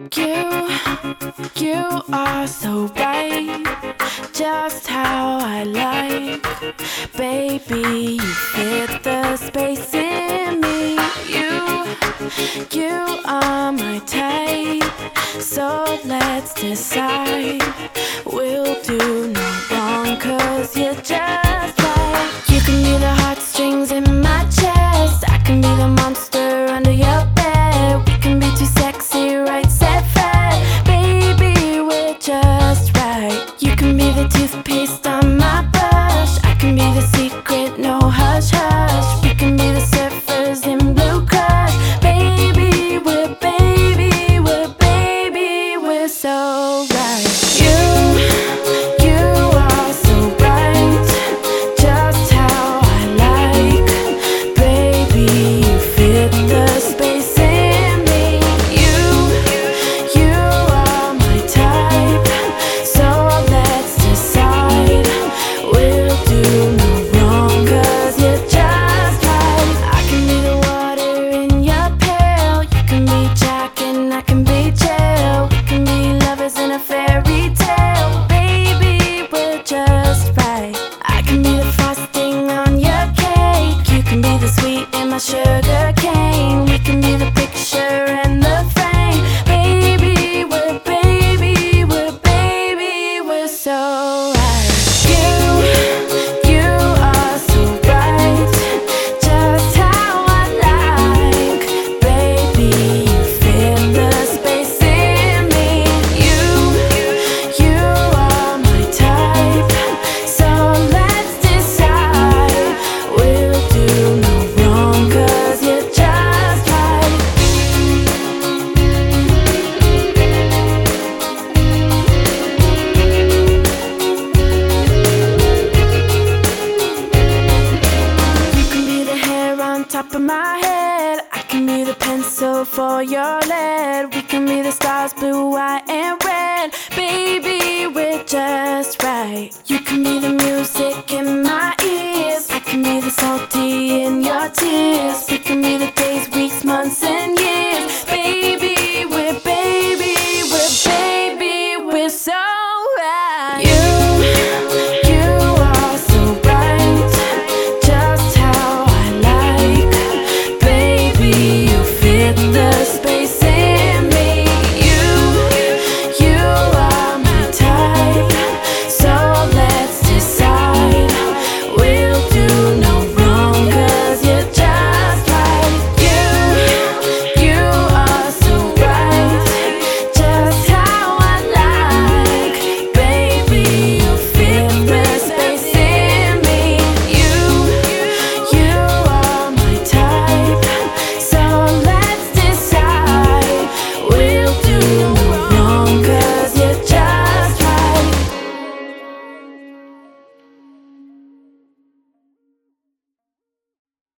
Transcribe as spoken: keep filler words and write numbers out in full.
You, you are so right, just how I like. Baby, you fit the space in me. You, you are my type, so let's decide. We'll do no wrong, cause you're just right. You can be the heartstrings in my chest, I can be the monster under your bed. We can be too sexy, right, set, fat. Baby, we're just right. You can be the toothpaste on my brush, I can be the secret, no hush hush. We can be the surfers in Blue Crush. Baby, we're baby, we're baby, we're so right. You, you are so right, just how I like. Baby, you fit the space in me. You, you are my type, so let's decide. We'll do no wrong, cause you're just right. I can be the water in your pail, you can be Jack and I can be Jill. We can be lovers in a fairy tale. Baby, we're just right. I can be the frosting on your cake, you can be the sweet in my sugar cane. We can be the picture and the frame. Baby, we're baby, we're baby, we're so right. You, you are so right, just how I like. Baby, you fill the space in me. You, you are my type, so let's decide. We'll do no wrong, cause you're just right. You can be the hair on top of my head, I can be the pencil for your lead. We can be the stars, blue, white, and red. Baby, we're just right. You can be the music in my